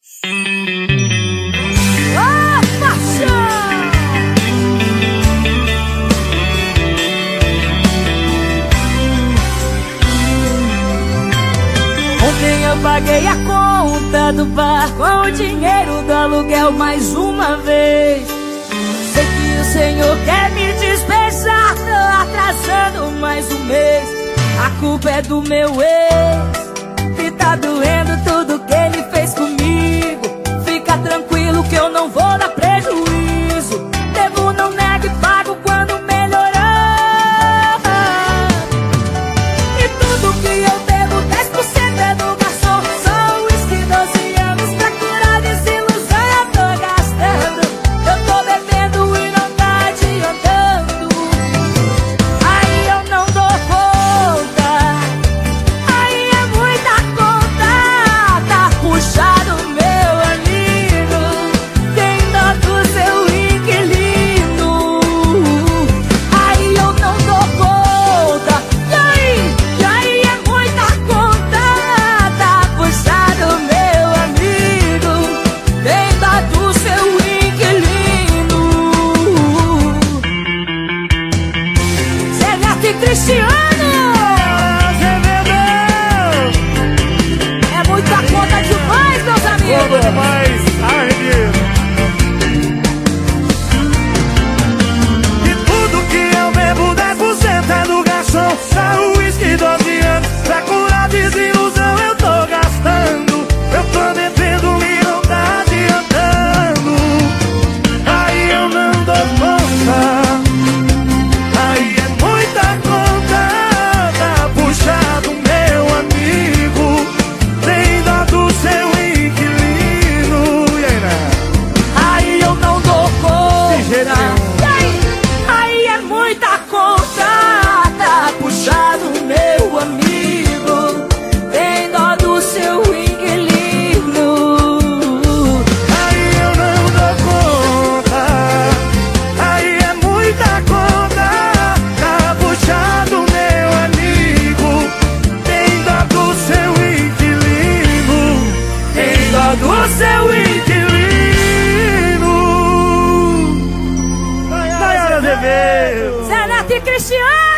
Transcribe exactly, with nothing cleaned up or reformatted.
Oh, paixão! Ontem eu paguei a conta do bar com o dinheiro do aluguel mais uma vez. Sei que o Senhor quer me despejar, tô atrasando mais um mês. A culpa é do meu ex, que tá doendo tudo que ele fez comigo. Fica tranquilo que eu não vou dar prejuízo. Devo, não nego e pago quando melhorar. E tudo que eu devo, dez por cento é do garçom. Só uísque, doze anos pra curar desilusão. Eu tô gastando, eu tô bebendo e não tá adiantando. Aí eu não dou conta, aí é muita conta. Tá puxado, meu amigo, tem dó do seu inquilino. Aí eu não dou conta, e aí, e aí é muita conta. Tá puxado, meu amigo, tem dó do seu inquilino. Zé Neto e Cristiano, é muita conta demais, meus amigos. Mas, arredio. E tudo que eu bebo, dez por cento é do garçom. Só uísque, doze anos pra curar desilusão. Eu tô gastando, eu tô bebendo e não tá adiantando. Aí eu não dou conta, aí é muita conta. Tá puxado, meu amigo, tem dó do seu inquilino. E aí, né? Aí eu não dou De jeito conta, nenhum. e aí, aí é muita conta. Tá puxado, meu amigo, tem dó do seu inquilino. Aí eu não dou conta, aí é muita conta. Tá puxado, meu amigo, tem dó do seu inquilino. Tem dó do seu inquilino. Nayara Azevedo. Zé Neto e Cristiano.